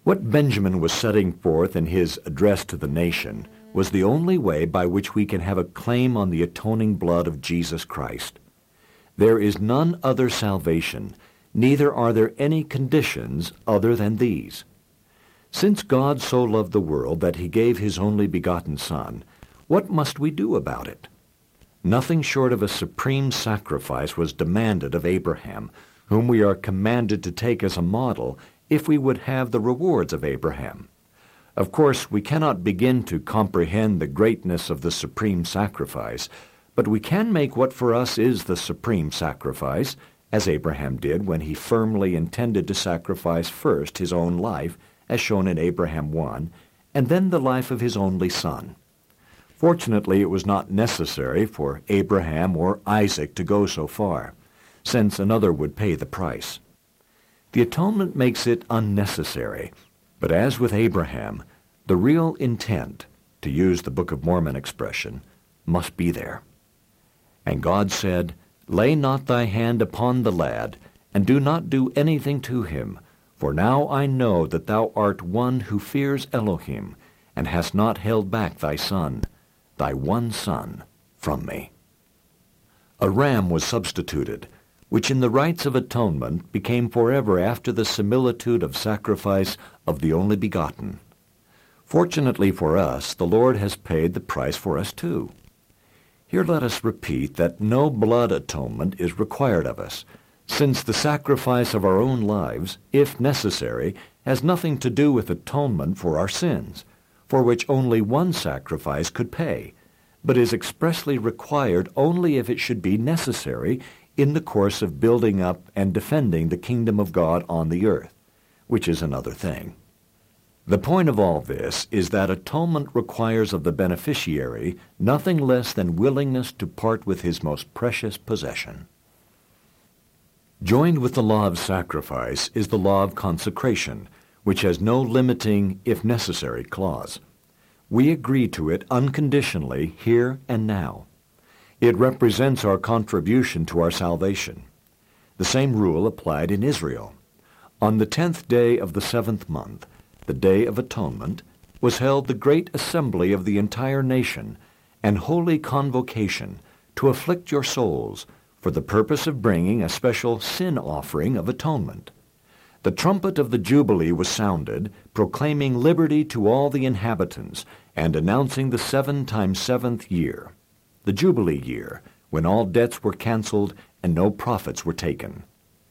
What Benjamin was setting forth in his address to the nation was the only way by which we can have a claim on the atoning blood of Jesus Christ. There is none other salvation, neither are there any conditions other than these. Since God so loved the world that he gave his only begotten Son, what must we do about it? Nothing short of a supreme sacrifice was demanded of Abraham, whom we are commanded to take as a model if we would have the rewards of Abraham. Of course, we cannot begin to comprehend the greatness of the supreme sacrifice, but we can make what for us is the supreme sacrifice, as Abraham did when he firmly intended to sacrifice first his own life, as shown in Abraham 1, and then the life of his only son. Fortunately, it was not necessary for Abraham or Isaac to go so far, since another would pay the price. The atonement makes it unnecessary, but as with Abraham, the real intent, to use the Book of Mormon expression, must be there. And God said, "Lay not thy hand upon the lad, and do not do anything to him, for now I know that thou art one who fears Elohim, and hast not held back thy son, thy one son, from me." A ram was substituted, which in the rites of atonement became forever after the similitude of sacrifice of the only begotten. Fortunately for us, the Lord has paid the price for us too. Here let us repeat that no blood atonement is required of us, since the sacrifice of our own lives, if necessary, has nothing to do with atonement for our sins, for which only one sacrifice could pay, but is expressly required only if it should be necessary in the course of building up and defending the kingdom of God on the earth, which is another thing. The point of all this is that atonement requires of the beneficiary nothing less than willingness to part with his most precious possession. Joined with the law of sacrifice is the law of consecration, which has no limiting, if necessary, clause. We agree to it unconditionally here and now. It represents our contribution to our salvation. The same rule applied in Israel. On the 10th day of the 7th month, the Day of Atonement, was held the great assembly of the entire nation and holy convocation to afflict your souls for the purpose of bringing a special sin offering of atonement. The trumpet of the Jubilee was sounded, proclaiming liberty to all the inhabitants and announcing the 7 times 7th year, the Jubilee year, when all debts were canceled and no profits were taken.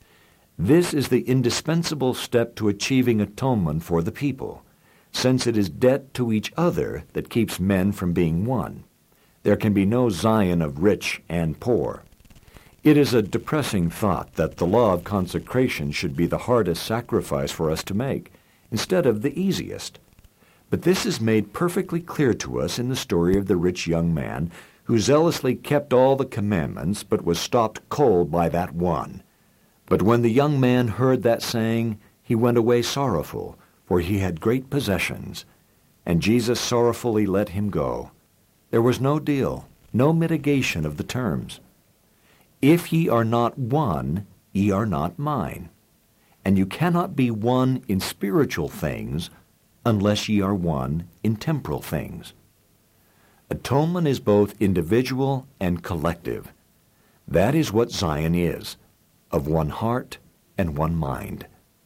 This is the indispensable step to achieving atonement for the people, since it is debt to each other that keeps men from being one. There can be no Zion of rich and poor. It is a depressing thought that the law of consecration should be the hardest sacrifice for us to make, instead of the easiest. But this is made perfectly clear to us in the story of the rich young man who zealously kept all the commandments but was stopped cold by that one. But when the young man heard that saying, he went away sorrowful, for he had great possessions. And Jesus sorrowfully let him go. There was no deal, no mitigation of the terms. If ye are not one, ye are not mine. And you cannot be one in spiritual things unless ye are one in temporal things. Atonement is both individual and collective. That is what Zion is, of one heart and one mind.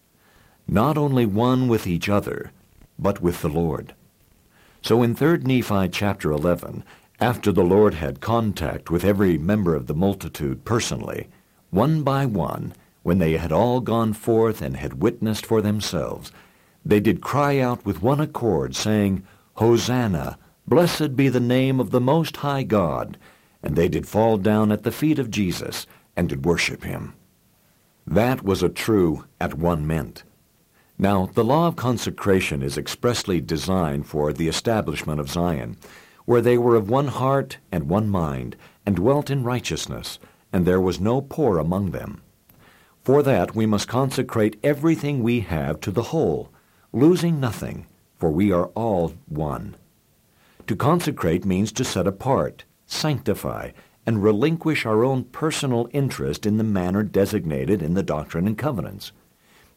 Not only one with each other, but with the Lord. So in 3 Nephi chapter 11, after the Lord had contact with every member of the multitude personally, one by one, when they had all gone forth and had witnessed for themselves, they did cry out with one accord, saying, Hosanna, blessed be the name of the Most High God. And they did fall down at the feet of Jesus, and did worship him. That was a true at one meant. Now, the law of consecration is expressly designed for the establishment of Zion, where they were of one heart and one mind, and dwelt in righteousness, and there was no poor among them. For that we must consecrate everything we have to the whole, losing nothing, for we are all one. To consecrate means to set apart, sanctify, and relinquish our own personal interest in the manner designated in the Doctrine and Covenants.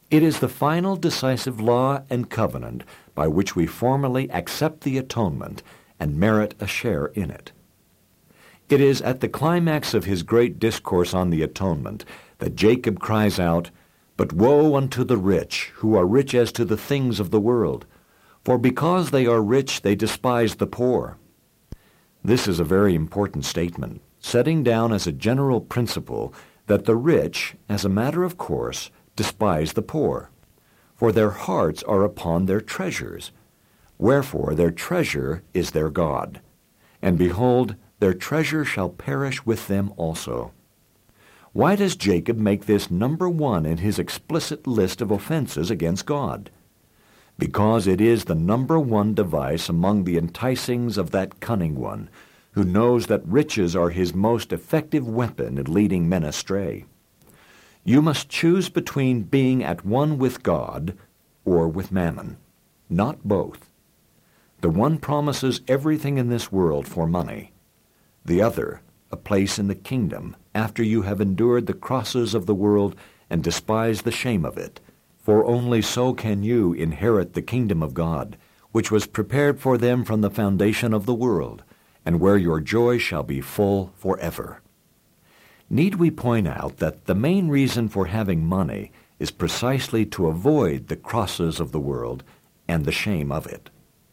It is the final decisive law and covenant by which we formally accept the atonement and merit a share in it. It is at the climax of his great discourse on the atonement that Jacob cries out, "But woe unto the rich, who are rich as to the things of the world, for because they are rich they despise the poor." This is a very important statement, setting down as a general principle that the rich, as a matter of course, despise the poor, for their hearts are upon their treasures. Wherefore their treasure is their God. And behold, their treasure shall perish with them also. Why does Jacob make this number one in his explicit list of offenses against God? Because it is the number one device among the enticings of that cunning one, who knows that riches are his most effective weapon in leading men astray. You must choose between being at one with God or with mammon, not both. The one promises everything in this world for money, the other a place in the kingdom after you have endured the crosses of the world and despised the shame of it, for only so can you inherit the kingdom of God, which was prepared for them from the foundation of the world, and where your joy shall be full forever. Need we point out that the main reason for having money is precisely to avoid the crosses of the world and the shame of it?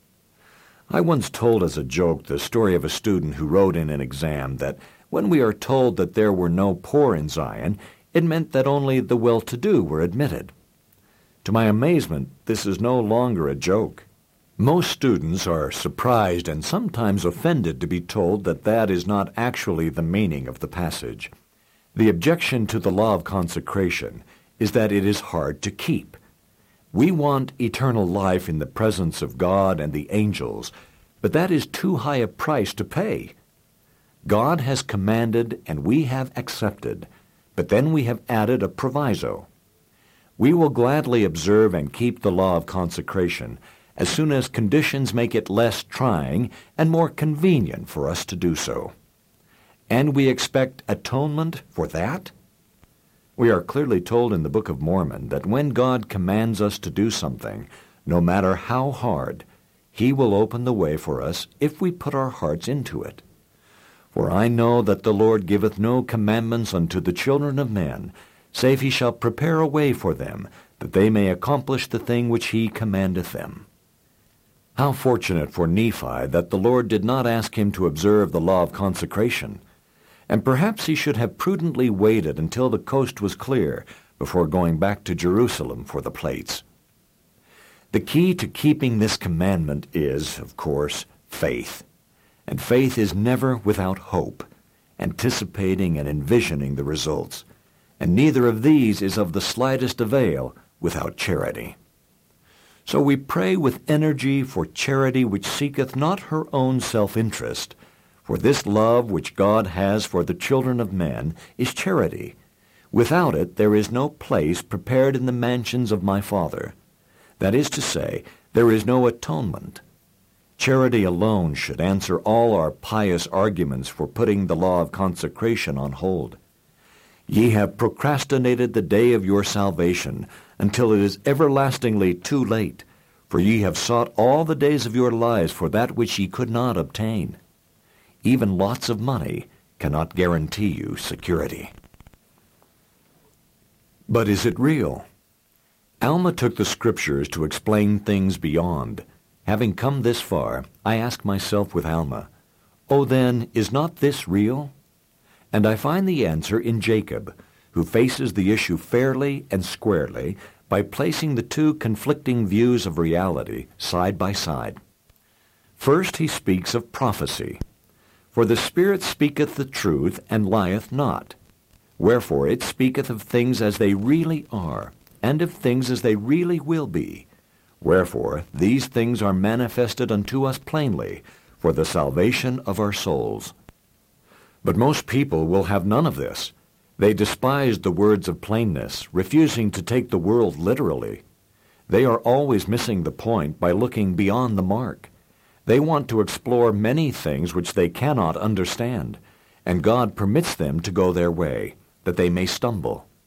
I once told as a joke the story of a student who wrote in an exam that when we are told that there were no poor in Zion, it meant that only the well-to-do were admitted. To my amazement, this is no longer a joke. Most students are surprised and sometimes offended to be told that that is not actually the meaning of the passage. The objection to the law of consecration is that it is hard to keep. We want eternal life in the presence of God and the angels, but that is too high a price to pay. God has commanded and we have accepted, but then we have added a proviso. We will gladly observe and keep the law of consecration as soon as conditions make it less trying and more convenient for us to do so. And we expect atonement for that? We are clearly told in the Book of Mormon that when God commands us to do something, no matter how hard, He will open the way for us if we put our hearts into it. For I know that the Lord giveth no commandments unto the children of men, save He shall prepare a way for them, that they may accomplish the thing which He commandeth them. How fortunate for Nephi that the Lord did not ask him to observe the law of consecration. And perhaps he should have prudently waited until the coast was clear before going back to Jerusalem for the plates. The key to keeping this commandment is, of course, faith. And faith is never without hope, anticipating and envisioning the results. And neither of these is of the slightest avail without charity. So we pray with energy for charity which seeketh not her own self-interest, for this love which God has for the children of men is charity. Without it there is no place prepared in the mansions of my Father. That is to say, there is no atonement. Charity alone should answer all our pious arguments for putting the law of consecration on hold. Ye have procrastinated the day of your salvation until it is everlastingly too late, for ye have sought all the days of your lives for that which ye could not obtain. Even lots of money cannot guarantee you security. But is it real? Alma took the Scriptures to explain things beyond. Having come this far, I ask myself with Alma, "Oh then, is not this real?" And I find the answer in Jacob, who faces the issue fairly and squarely by placing the two conflicting views of reality side by side. First he speaks of prophecy. For the Spirit speaketh the truth, and lieth not. Wherefore it speaketh of things as they really are, and of things as they really will be. Wherefore these things are manifested unto us plainly, for the salvation of our souls. But most people will have none of this. They despise the words of plainness, refusing to take the world literally. They are always missing the point by looking beyond the mark. They want to explore many things which they cannot understand, and God permits them to go their way, that they may stumble.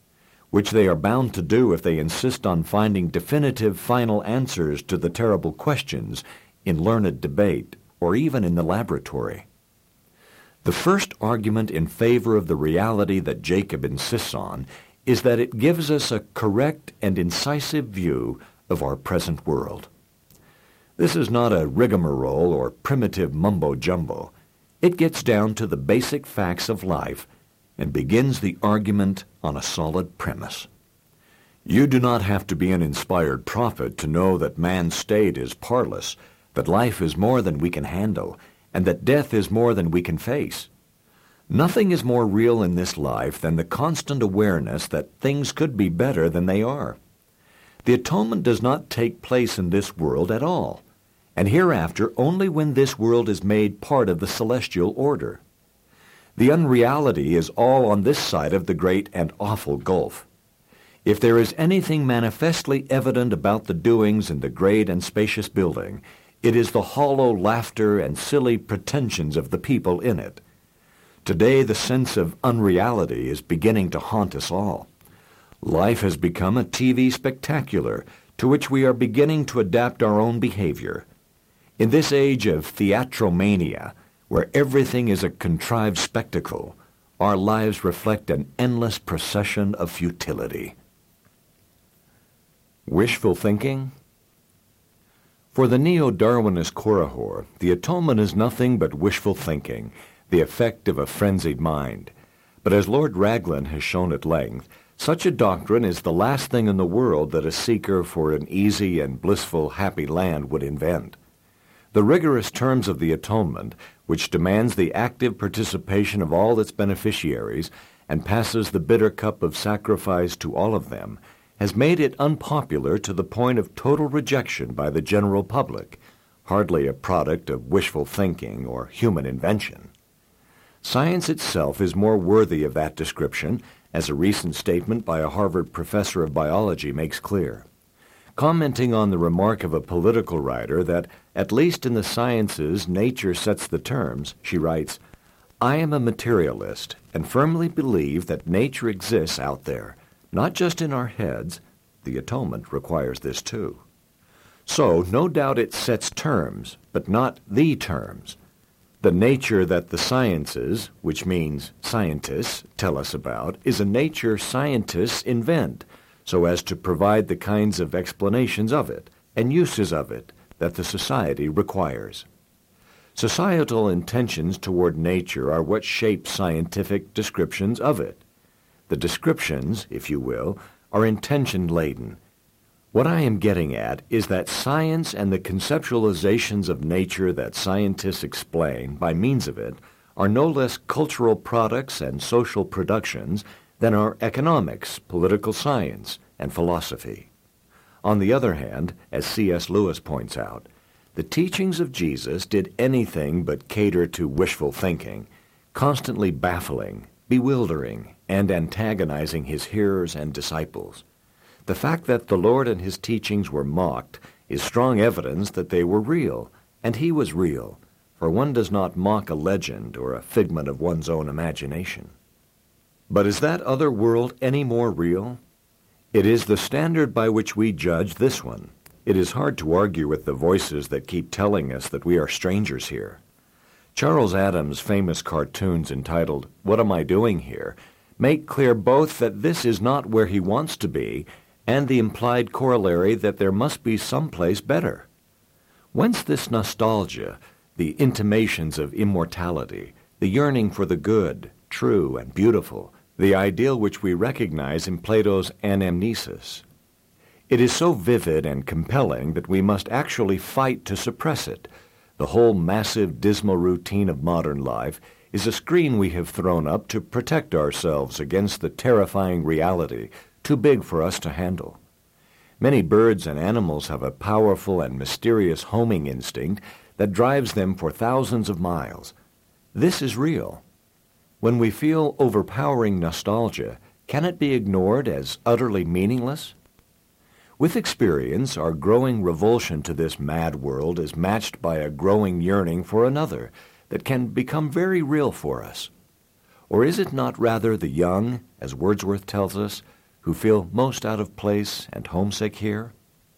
which they are bound to do if they insist on finding definitive final answers to the terrible questions in learned debate or even in the laboratory. The first argument in favor of the reality that Jacob insists on is that it gives us a correct and incisive view of our present world. This is not a rigmarole or primitive mumbo-jumbo. It gets down to the basic facts of life and begins the argument on a solid premise. You do not have to be an inspired prophet to know that man's state is parlous, that life is more than we can handle, and that death is more than we can face. Nothing is more real in this life than the constant awareness that things could be better than they are. The atonement does not take place in this world at all, and hereafter only when this world is made part of the celestial order. The unreality is all on this side of the great and awful gulf. If there is anything manifestly evident about the doings in the great and spacious building, it is the hollow laughter and silly pretensions of the people in it. Today the sense of unreality is beginning to haunt us all. Life has become a TV spectacular to which we are beginning to adapt our own behavior. In this age of theatromania, where everything is a contrived spectacle, our lives reflect an endless procession of futility. Wishful thinking? For the neo-Darwinist Korihor, the atonement is nothing but wishful thinking, the effect of a frenzied mind. But as Lord Raglan has shown at length, such a doctrine is the last thing in the world that a seeker for an easy and blissful happy land would invent. The rigorous terms of the atonement, which demands the active participation of all its beneficiaries and passes the bitter cup of sacrifice to all of them, has made it unpopular to the point of total rejection by the general public, hardly a product of wishful thinking or human invention. Science itself is more worthy of that description, as a recent statement by a Harvard professor of biology makes clear. Commenting on the remark of a political writer that, at least in the sciences, nature sets the terms, she writes, "I am a materialist and firmly believe that nature exists out there, not just in our heads. The atonement requires this too. So, no doubt it sets terms, but not the terms. The nature that the sciences, which means scientists, tell us about, is a nature scientists invent, so as to provide the kinds of explanations of it and uses of it that the society requires. Societal intentions toward nature are what shape scientific descriptions of it. The descriptions, if you will, are intention-laden. What I am getting at is that science and the conceptualizations of nature that scientists explain by means of it are no less cultural products and social productions than are economics, political science, and philosophy. On the other hand, as C.S. Lewis points out, the teachings of Jesus did anything but cater to wishful thinking, constantly baffling, bewildering, and antagonizing his hearers and disciples. The fact that the Lord and his teachings were mocked is strong evidence that they were real, and he was real, for one does not mock a legend or a figment of one's own imagination. But is that other world any more real? It is the standard by which we judge this one. It is hard to argue with the voices that keep telling us that we are strangers here. Charles Addams' famous cartoons entitled, "What Am I Doing Here?" make clear both that this is not where he wants to be and the implied corollary that there must be some place better. Whence this nostalgia, the intimations of immortality, the yearning for the good, true, and beautiful, the ideal which we recognize in Plato's Anamnesis? It is so vivid and compelling that we must actually fight to suppress it. The whole massive, dismal routine of modern life is a screen we have thrown up to protect ourselves against the terrifying reality too big for us to handle. Many birds and animals have a powerful and mysterious homing instinct that drives them for thousands of miles. This is real. When we feel overpowering nostalgia, can it be ignored as utterly meaningless? With experience, our growing revulsion to this mad world is matched by a growing yearning for another that can become very real for us. Or is it not rather the young, as Wordsworth tells us, who feel most out of place and homesick here?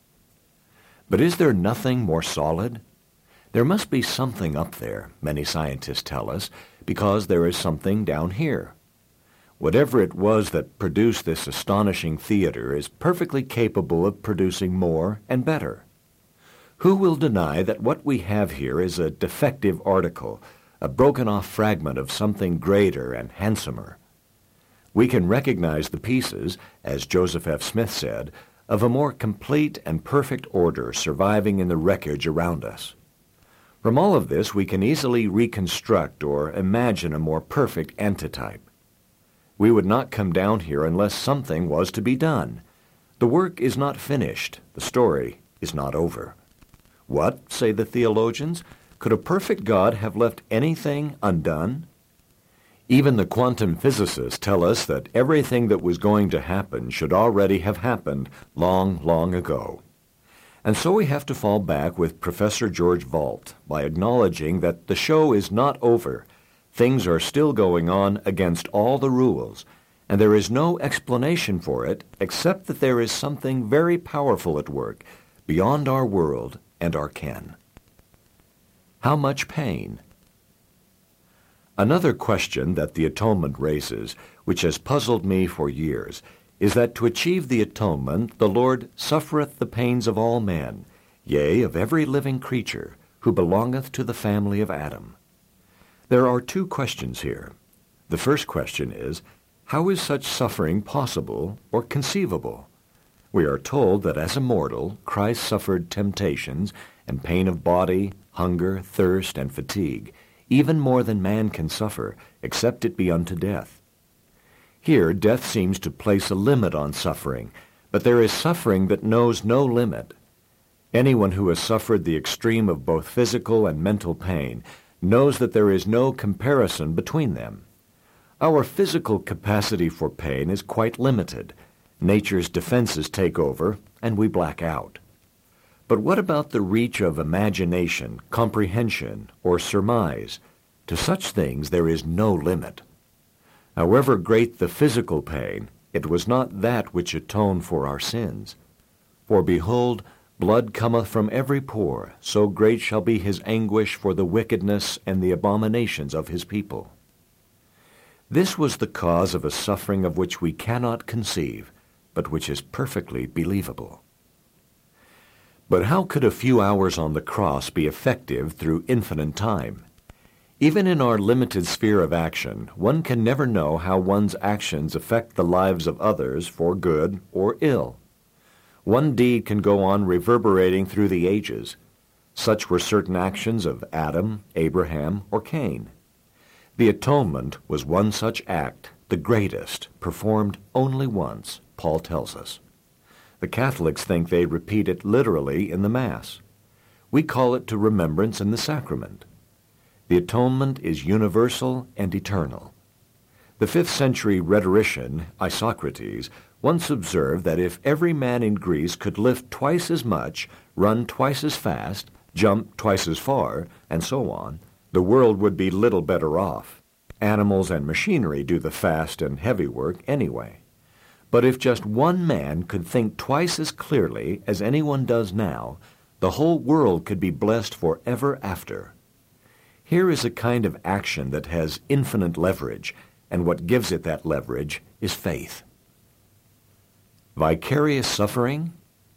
But is there nothing more solid? There must be something up there, many scientists tell us, because there is something down here. Whatever it was that produced this astonishing theater is perfectly capable of producing more and better. Who will deny that what we have here is a defective article, a broken-off fragment of something greater and handsomer? We can recognize the pieces, as Joseph F. Smith said, of a more complete and perfect order surviving in the wreckage around us. From all of this, we can easily reconstruct or imagine a more perfect antitype. We would not come down here unless something was to be done. The work is not finished. The story is not over. What, say the theologians? Could a perfect God have left anything undone? Even the quantum physicists tell us that everything that was going to happen should already have happened long, long ago. And so we have to fall back with Professor George Vault by acknowledging that the show is not over. Things are still going on against all the rules, and there is no explanation for it except that there is something very powerful at work beyond our world and our ken. How much pain? Another question that the atonement raises, which has puzzled me for years, is that to achieve the atonement the Lord suffereth the pains of all men, yea, of every living creature, who belongeth to the family of Adam. There are two questions here. The first question is, how is such suffering possible or conceivable? We are told that as a mortal, Christ suffered temptations and pain of body, hunger, thirst, and fatigue, even more than man can suffer, except it be unto death. Here, death seems to place a limit on suffering, but there is suffering that knows no limit. Anyone who has suffered the extreme of both physical and mental pain knows that there is no comparison between them. Our physical capacity for pain is quite limited. Nature's defenses take over, and we black out. But what about the reach of imagination, comprehension, or surmise? To such things there is no limit. However great the physical pain, it was not that which atoned for our sins. For behold, blood cometh from every pore, so great shall be his anguish for the wickedness and the abominations of his people. This was the cause of a suffering of which we cannot conceive, but which is perfectly believable. But how could a few hours on the cross be effective through infinite time? Even in our limited sphere of action, one can never know how one's actions affect the lives of others for good or ill. One deed can go on reverberating through the ages. Such were certain actions of Adam, Abraham, or Cain. The atonement was one such act, the greatest, performed only once, Paul tells us. The Catholics think they repeat it literally in the Mass. We call it to remembrance in the sacrament. The atonement is universal and eternal. The 5th century rhetorician, Isocrates, once observed that if every man in Greece could lift twice as much, run twice as fast, jump twice as far, and so on, the world would be little better off. Animals and machinery do the fast and heavy work anyway. But if just one man could think twice as clearly as anyone does now, the whole world could be blessed forever after. Here is a kind of action that has infinite leverage, and what gives it that leverage is faith. Vicarious suffering?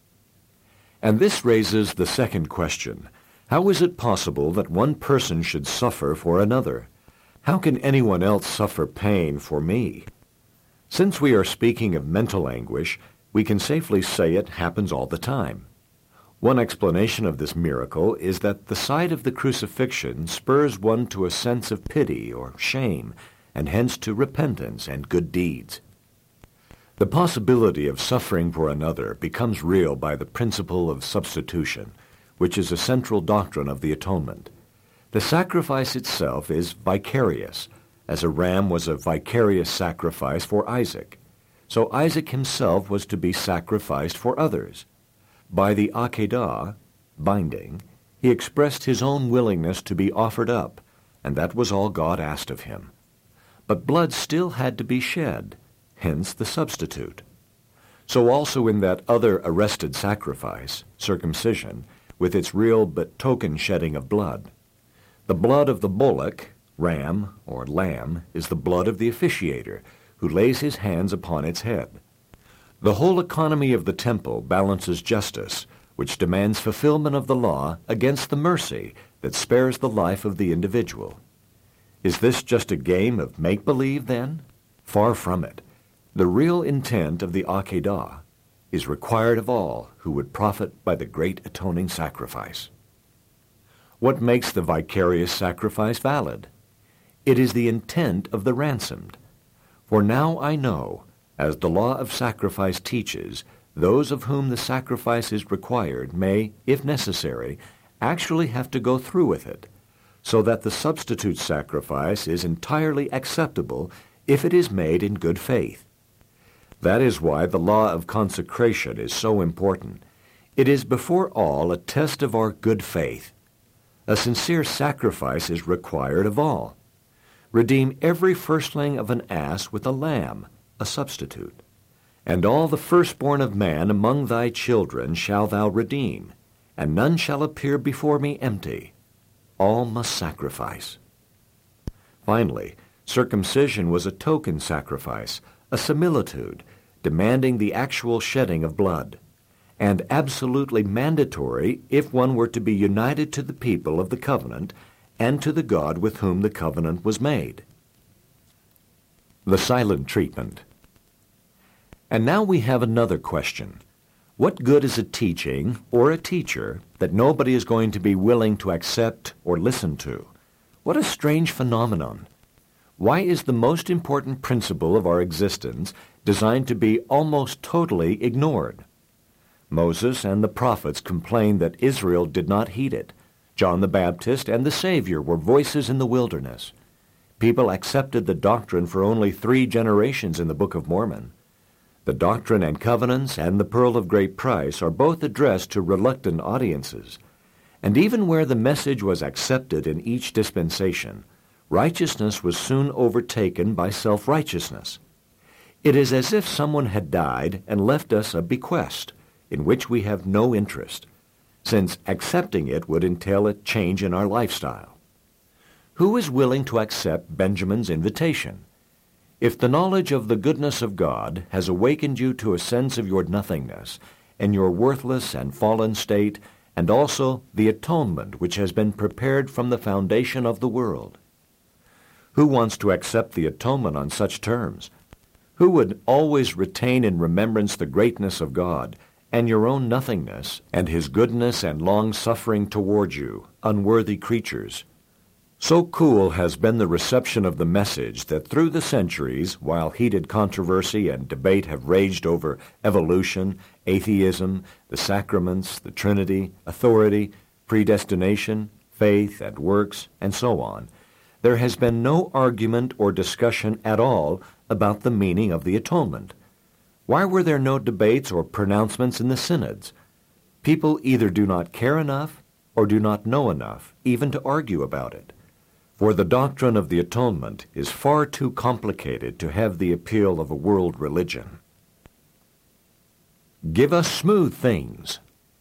And this raises the second question. How is it possible that one person should suffer for another? How can anyone else suffer pain for me? Since we are speaking of mental anguish, we can safely say it happens all the time. One explanation of this miracle is that the sight of the crucifixion spurs one to a sense of pity or shame, and hence to repentance and good deeds. The possibility of suffering for another becomes real by the principle of substitution, which is a central doctrine of the atonement. The sacrifice itself is vicarious, as a ram was a vicarious sacrifice for Isaac. So Isaac himself was to be sacrificed for others. By the Akedah, binding, he expressed his own willingness to be offered up, and that was all God asked of him. But blood still had to be shed, hence the substitute. So also in that other arrested sacrifice, circumcision, with its real but token shedding of blood. The blood of the bullock, ram, or lamb, is the blood of the officiator, who lays his hands upon its head. The whole economy of the temple balances justice, which demands fulfillment of the law against the mercy that spares the life of the individual. Is this just a game of make-believe, then? Far from it. The real intent of the Akedah is required of all who would profit by the great atoning sacrifice. What makes the vicarious sacrifice valid? It is the intent of the ransomed. For now I know, as the law of sacrifice teaches, those of whom the sacrifice is required may, if necessary, actually have to go through with it, so that the substitute sacrifice is entirely acceptable if it is made in good faith. That is why the law of consecration is so important. It is before all a test of our good faith. A sincere sacrifice is required of all. Redeem every firstling of an ass with a lamb, a substitute. And all the firstborn of man among thy children shalt thou redeem, and none shall appear before me empty. All must sacrifice. Finally, circumcision was a token sacrifice, a similitude, demanding the actual shedding of blood, and absolutely mandatory if one were to be united to the people of the covenant and to the God with whom the covenant was made. The silent treatment. And now we have another question. What good is a teaching or a teacher that nobody is going to be willing to accept or listen to? What a strange phenomenon. Why is the most important principle of our existence designed to be almost totally ignored? Moses and the prophets complained that Israel did not heed it. John the Baptist and the Savior were voices in the wilderness. People accepted the doctrine for only 3 generations in the Book of Mormon. The Doctrine and Covenants and the Pearl of Great Price are both addressed to reluctant audiences. And even where the message was accepted in each dispensation, righteousness was soon overtaken by self-righteousness. It is as if someone had died and left us a bequest in which we have no interest, since accepting it would entail a change in our lifestyle. Who is willing to accept Benjamin's invitation? If the knowledge of the goodness of God has awakened you to a sense of your nothingness and your worthless and fallen state, and also the atonement which has been prepared from the foundation of the world, who wants to accept the atonement on such terms? Who would always retain in remembrance the greatness of God and your own nothingness and His goodness and long-suffering toward you, unworthy creatures? So cool has been the reception of the message that through the centuries, while heated controversy and debate have raged over evolution, atheism, the sacraments, the Trinity, authority, predestination, faith and works, and so on, there has been no argument or discussion at all about the meaning of the atonement. Why were there no debates or pronouncements in the synods? People either do not care enough or do not know enough even to argue about it. For the doctrine of the atonement is far too complicated to have the appeal of a world religion. Give us smooth things.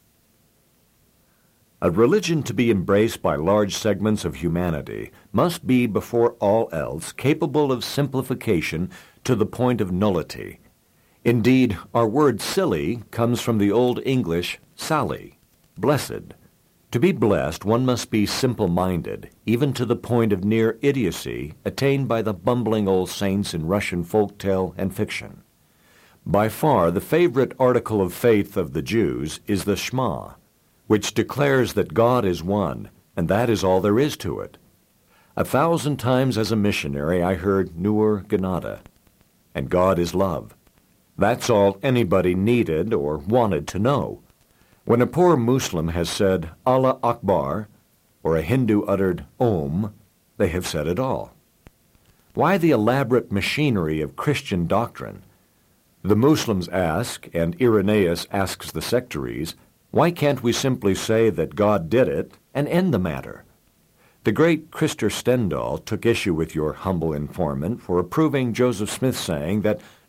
A religion to be embraced by large segments of humanity must be, before all else, capable of simplification to the point of nullity. Indeed, our word silly comes from the Old English sali, blessed. To be blessed, one must be simple-minded, even to the point of near idiocy attained by the bumbling old saints in Russian folktale and fiction. By far, the favorite article of faith of the Jews is the Shema, which declares that God is one, and that is all there is to it. 1,000 times as a missionary I heard Nur Ganada, and God is love. That's all anybody needed or wanted to know. When a poor Muslim has said Allah Akbar, or a Hindu uttered Om, they have said it all. Why the elaborate machinery of Christian doctrine? The Muslims ask, and Irenaeus asks the sectaries, why can't we simply say that God did it and end the matter? The great Krister Stendahl took issue with your humble informant for approving Joseph Smith's saying that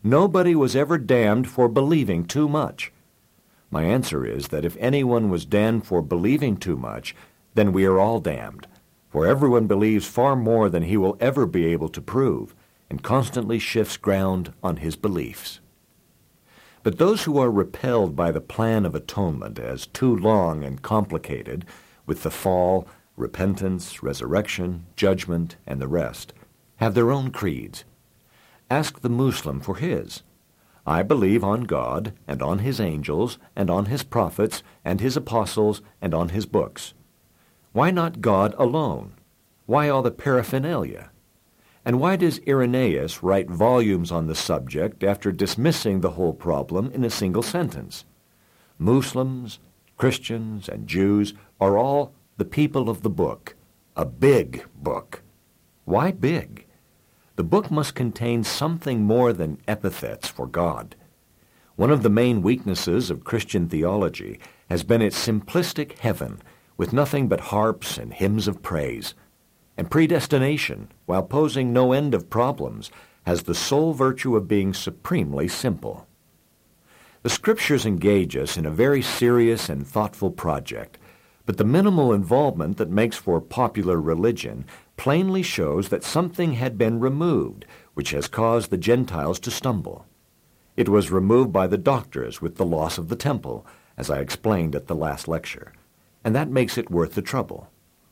Nobody was ever damned for believing too much. My answer is that if anyone was damned for believing too much, then we are all damned, for everyone believes far more than he will ever be able to prove, and constantly shifts ground on his beliefs. But those who are repelled by the plan of atonement as too long and complicated, with the fall, repentance, resurrection, judgment, and the rest, have their own creeds. Ask the Muslim for his. I believe on God, and on his angels, and on his prophets, and his apostles, and on his books. Why not God alone? Why all the paraphernalia? And why does Irenaeus write volumes on the subject after dismissing the whole problem in a single sentence? Muslims, Christians, and Jews are all the people of the book, a big book. Why big? The book must contain something more than epithets for God. One of the main weaknesses of Christian theology has been its simplistic heaven, with nothing but harps and hymns of praise. And predestination, while posing no end of problems, has the sole virtue of being supremely simple. The Scriptures engage us in a very serious and thoughtful project, but the minimal involvement that makes for popular religion plainly shows that something had been removed, which has caused the Gentiles to stumble. It was removed by the doctors with the loss of the temple, as I explained at the last lecture, and that makes it worth the trouble.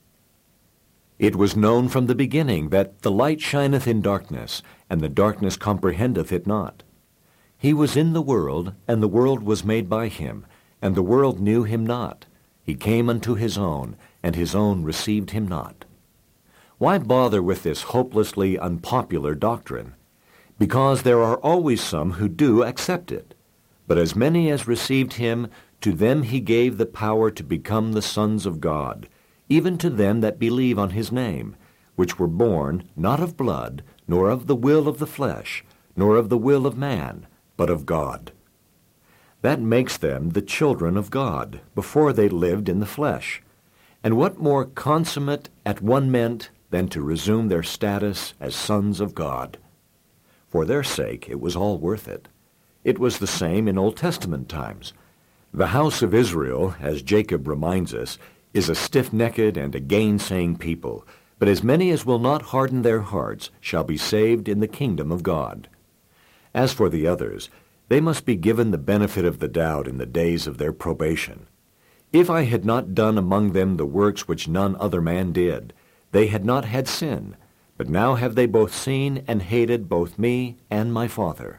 It was known from the beginning that the light shineth in darkness, and the darkness comprehendeth it not. He was in the world, and the world was made by him, and the world knew him not. He came unto his own, and his own received him not. Why bother with this hopelessly unpopular doctrine? Because there are always some who do accept it. But as many as received him, to them he gave the power to become the sons of God, even to them that believe on his name, which were born not of blood, nor of the will of the flesh, nor of the will of man, but of God. That makes them the children of God, before they lived in the flesh. And what more consummate at one meant than to resume their status as sons of God? For their sake it was all worth it. It was the same in Old Testament times. The house of Israel, as Jacob reminds us, is a stiff-necked and a gainsaying people, but as many as will not harden their hearts shall be saved in the kingdom of God. As for the others, they must be given the benefit of the doubt in the days of their probation. If I had not done among them the works which none other man did, they had not had sin, but now have they both seen and hated both me and my Father.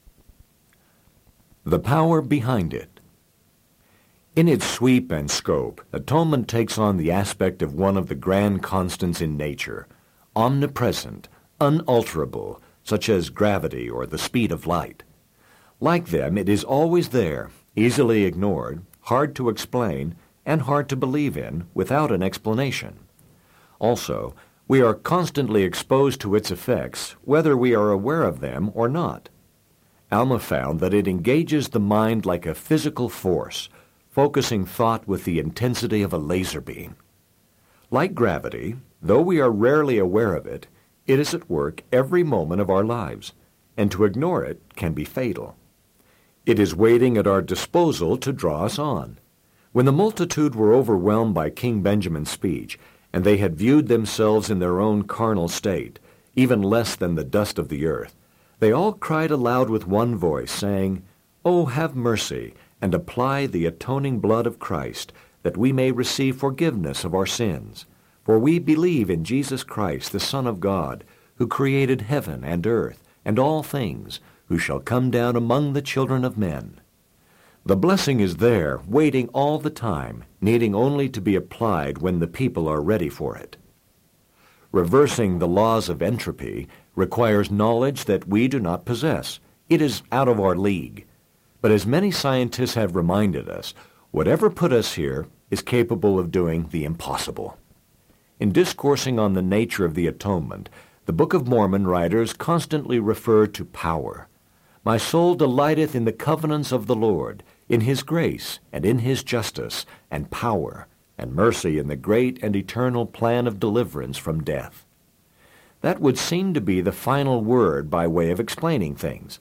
The power behind it. In its sweep and scope, atonement takes on the aspect of one of the grand constants in nature, omnipresent, unalterable, such as gravity or the speed of light. Like them, it is always there, easily ignored, hard to explain, and hard to believe in without an explanation. Also, we are constantly exposed to its effects, whether we are aware of them or not. Alma found that it engages the mind like a physical force, focusing thought with the intensity of a laser beam. Like gravity, though we are rarely aware of it, it is at work every moment of our lives, and to ignore it can be fatal. It is waiting at our disposal to draw us on. When the multitude were overwhelmed by King Benjamin's speech, and they had viewed themselves in their own carnal state, even less than the dust of the earth, they all cried aloud with one voice, saying, "O have mercy, and apply the atoning blood of Christ, that we may receive forgiveness of our sins. For we believe in Jesus Christ, the Son of God, who created heaven and earth, and all things, who shall come down among the children of men." The blessing is there, waiting all the time, needing only to be applied when the people are ready for it. Reversing the laws of entropy requires knowledge that we do not possess. It is out of our league. But as many scientists have reminded us, whatever put us here is capable of doing the impossible. In discoursing on the nature of the atonement, the Book of Mormon writers constantly refer to power. My soul delighteth in the covenants of the Lord, in his grace, and in his justice, and power, and mercy in the great and eternal plan of deliverance from death. That would seem to be the final word by way of explaining things.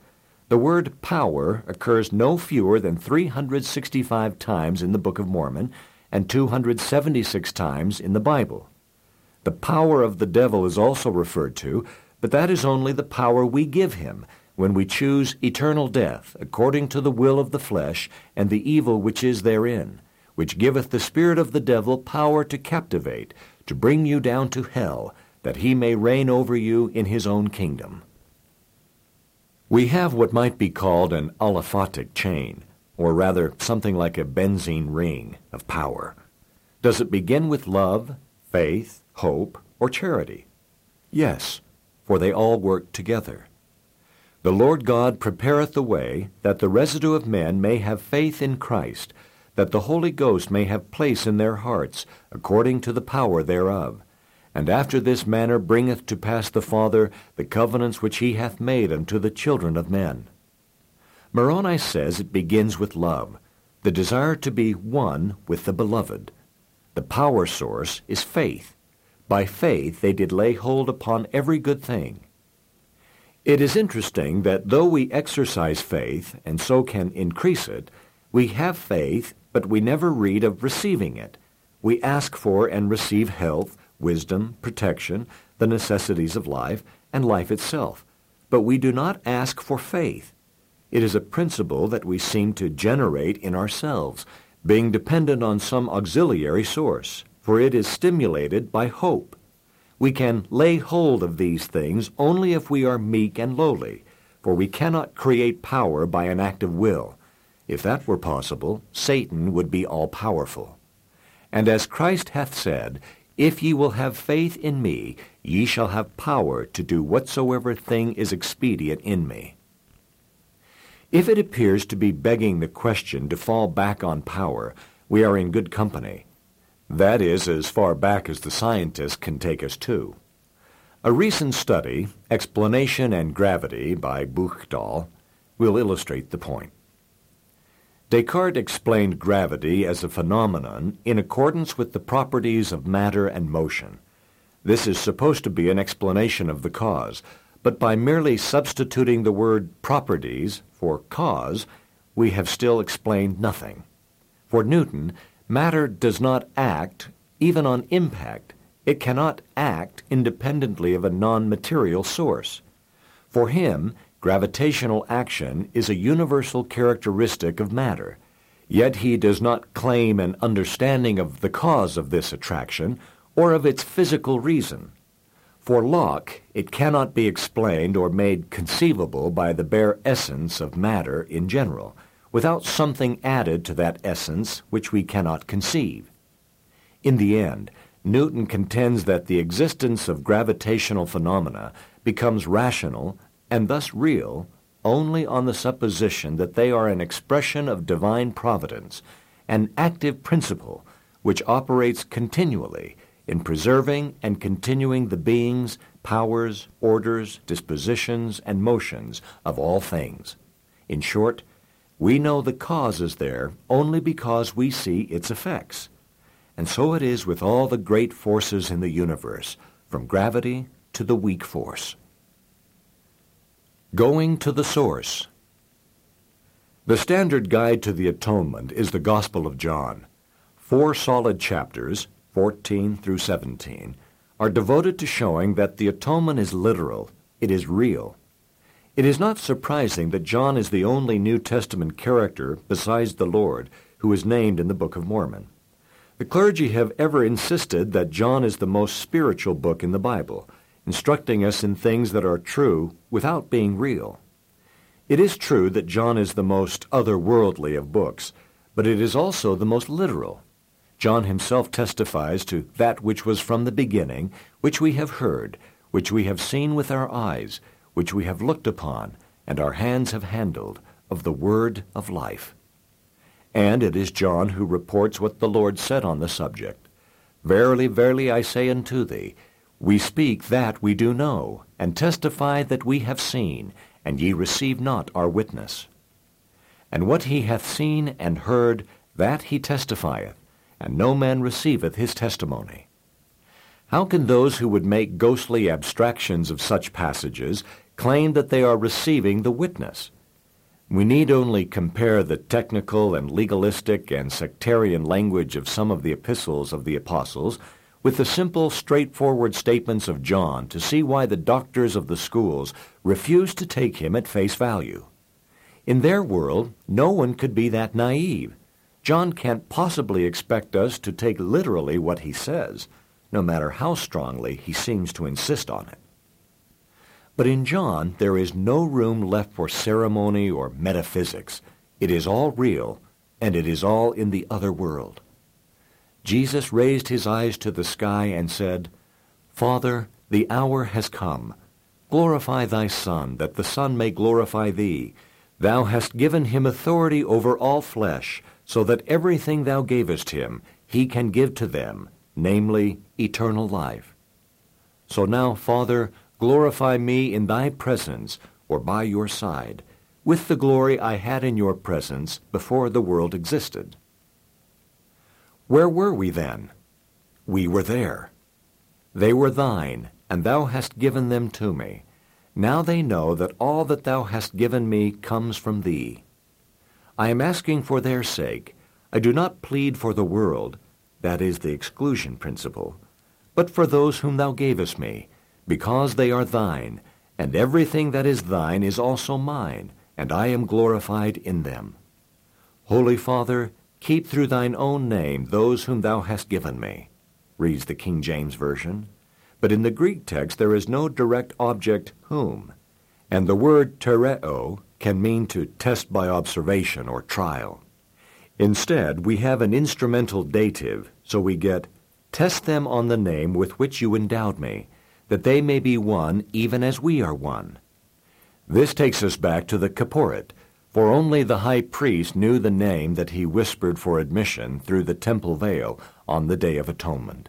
The word power occurs no fewer than 365 times in the Book of Mormon and 276 times in the Bible. The power of the devil is also referred to, but that is only the power we give him when we choose eternal death according to the will of the flesh and the evil which is therein, which giveth the spirit of the devil power to captivate, to bring you down to hell, that he may reign over you in his own kingdom. We have what might be called an aliphatic chain, or rather something like a benzene ring of power. Does it begin with love, faith, hope, or charity? Yes, for they all work together. The Lord God prepareth the way, that the residue of men may have faith in Christ, that the Holy Ghost may have place in their hearts, according to the power thereof. And after this manner bringeth to pass the Father the covenants which he hath made unto the children of men. Moroni says it begins with love, the desire to be one with the beloved. The power source is faith. By faith they did lay hold upon every good thing. It is interesting that though we exercise faith, and so can increase it, we have faith, but we never read of receiving it. We ask for and receive health, wisdom, protection, the necessities of life, and life itself. But we do not ask for faith. It is a principle that we seem to generate in ourselves, being dependent on some auxiliary source, for it is stimulated by hope. We can lay hold of these things only if we are meek and lowly, for we cannot create power by an act of will. If that were possible, Satan would be all-powerful. And as Christ hath said, If ye will have faith in me, ye shall have power to do whatsoever thing is expedient in me. If it appears to be begging the question to fall back on power, we are in good company. That is, as far back as the scientists can take us to. A recent study, Explanation and Gravity by Buchdahl, will illustrate the point. Descartes explained gravity as a phenomenon in accordance with the properties of matter and motion. This is supposed to be an explanation of the cause, but by merely substituting the word properties for cause, we have still explained nothing. For Newton, matter does not act, even on impact. It cannot act independently of a non-material source. For him, gravitational action is a universal characteristic of matter, yet he does not claim an understanding of the cause of this attraction or of its physical reason. For Locke, it cannot be explained or made conceivable by the bare essence of matter in general, without something added to that essence which we cannot conceive. In the end, Newton contends that the existence of gravitational phenomena becomes rational and thus real only on the supposition that they are an expression of divine providence, an active principle which operates continually in preserving and continuing the beings, powers, orders, dispositions, and motions of all things. In short, we know the cause is there only because we see its effects. And so it is with all the great forces in the universe, from gravity to the weak force. Going to the source. The standard guide to the atonement is the Gospel of John. 4 solid chapters, 14 through 17, are devoted to showing that the atonement is literal, it is real. It is not surprising that John is the only New Testament character besides the Lord who is named in the Book of Mormon. The clergy have ever insisted that John is the most spiritual book in the Bible, instructing us in things that are true without being real. It is true that John is the most otherworldly of books, but it is also the most literal. John himself testifies to that which was from the beginning, which we have heard, which we have seen with our eyes, which we have looked upon, and our hands have handled, of the word of life. And it is John who reports what the Lord said on the subject. Verily, verily, I say unto thee, we speak that we do know, and testify that we have seen, and ye receive not our witness. And what he hath seen and heard, that he testifieth, and no man receiveth his testimony. How can those who would make ghostly abstractions of such passages claim that they are receiving the witness? We need only compare the technical and legalistic and sectarian language of some of the epistles of the apostles with the simple, straightforward statements of John to see why the doctors of the schools refused to take him at face value. In their world, no one could be that naive. John can't possibly expect us to take literally what he says, no matter how strongly he seems to insist on it. But in John, there is no room left for ceremony or metaphysics. It is all real, and it is all in the other world. Jesus raised his eyes to the sky and said, "Father, the hour has come. Glorify thy Son, that the Son may glorify thee. Thou hast given him authority over all flesh, so that everything thou gavest him he can give to them, namely, eternal life. So now, Father, glorify me in thy presence, or by your side, with the glory I had in your presence before the world existed." Where were we then? We were there. They were thine, and thou hast given them to me. Now they know that all that thou hast given me comes from thee. I am asking for their sake. I do not plead for the world, that is the exclusion principle, but for those whom thou gavest me, because they are thine, and everything that is thine is also mine, and I am glorified in them. Holy Father, keep through thine own name those whom thou hast given me, reads the King James Version. But in the Greek text there is no direct object whom, and the word tereo can mean to test by observation or trial. Instead, we have an instrumental dative, so we get, "Test them on the name with which you endowed me, that they may be one even as we are one." This takes us back to the Kipporit, for only the high priest knew the name that he whispered for admission through the temple veil on the Day of Atonement.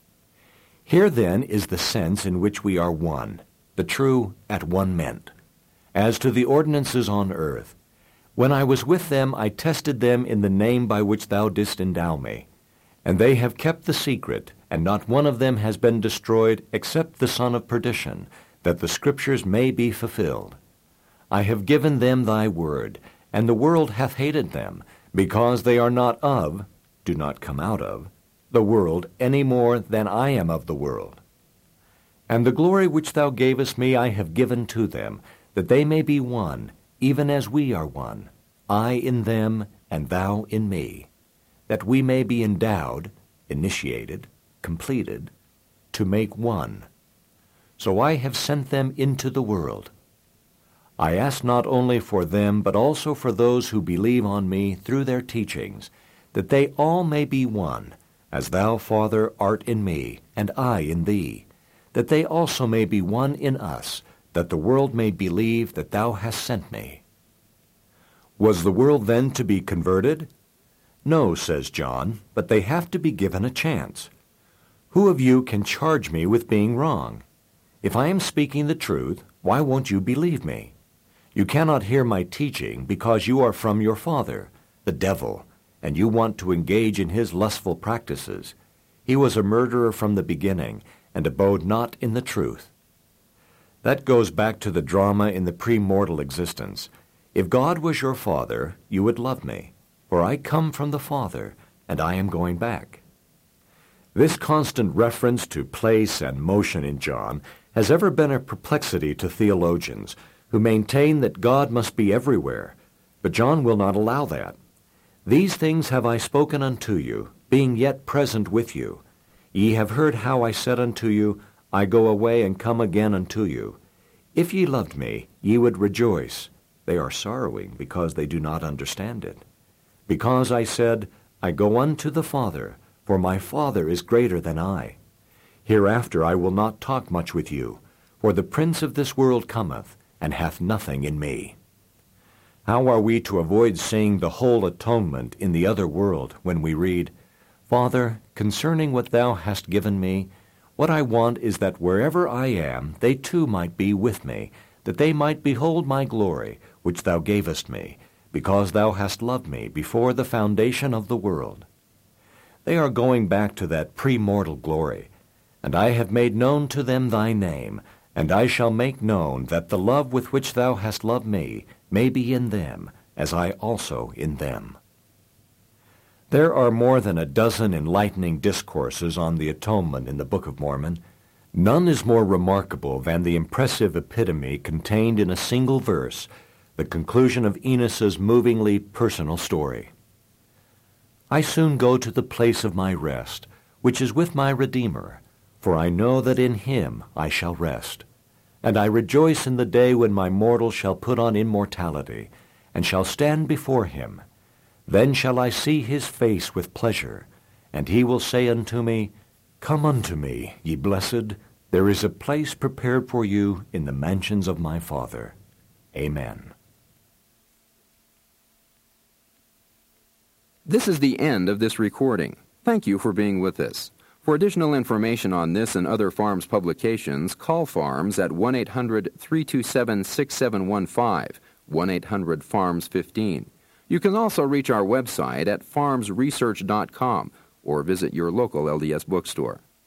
Here then is the sense in which we are one, the true at one meant. As to the ordinances on earth, when I was with them I tested them in the name by which thou didst endow me, and they have kept the secret, and not one of them has been destroyed except the son of perdition, that the Scriptures may be fulfilled. I have given them thy word, and the world hath hated them, because they are not of, do not come out of, the world any more than I am of the world. And the glory which thou gavest me I have given to them, that they may be one, even as we are one, I in them, and thou in me, that we may be endowed, initiated, completed, to make one. So I have sent them into the world. I ask not only for them, but also for those who believe on me through their teachings, that they all may be one, as thou, Father, art in me, and I in thee, that they also may be one in us, that the world may believe that thou hast sent me. Was the world then to be converted? No, says John, but they have to be given a chance. Who of you can charge me with being wrong? If I am speaking the truth, why won't you believe me? You cannot hear my teaching because you are from your father, the devil, and you want to engage in his lustful practices. He was a murderer from the beginning, and abode not in the truth. That goes back to the drama in the pre-mortal existence. If God was your father, you would love me, for I come from the Father, and I am going back. This constant reference to place and motion in John has ever been a perplexity to theologians, who maintain that God must be everywhere, but John will not allow that. These things have I spoken unto you, being yet present with you. Ye have heard how I said unto you, I go away and come again unto you. If ye loved me, ye would rejoice. They are sorrowing because they do not understand it. Because I said, I go unto the Father, for my Father is greater than I. Hereafter I will not talk much with you, for the prince of this world cometh, and hath nothing in me. How are we to avoid seeing the whole atonement in the other world when we read, Father, concerning what thou hast given me, what I want is that wherever I am, they too might be with me, that they might behold my glory, which thou gavest me, because thou hast loved me before the foundation of the world. They are going back to that pre-mortal glory. And I have made known to them thy name, and I shall make known that the love with which thou hast loved me may be in them, as I also in them. There are more than a dozen enlightening discourses on the atonement in the Book of Mormon. None is more remarkable than the impressive epitome contained in a single verse, the conclusion of Enos's movingly personal story. I soon go to the place of my rest, which is with my Redeemer, for I know that in him I shall rest. And I rejoice in the day when my mortal shall put on immortality, and shall stand before him. Then shall I see his face with pleasure, and he will say unto me, Come unto me, ye blessed, there is a place prepared for you in the mansions of my Father. Amen. This is the end of this recording. Thank you for being with us. For additional information on this and other FARMS publications, call FARMS at 1-800-327-6715, 1-800-FARMS-15. You can also reach our website at farmsresearch.com or visit your local LDS bookstore.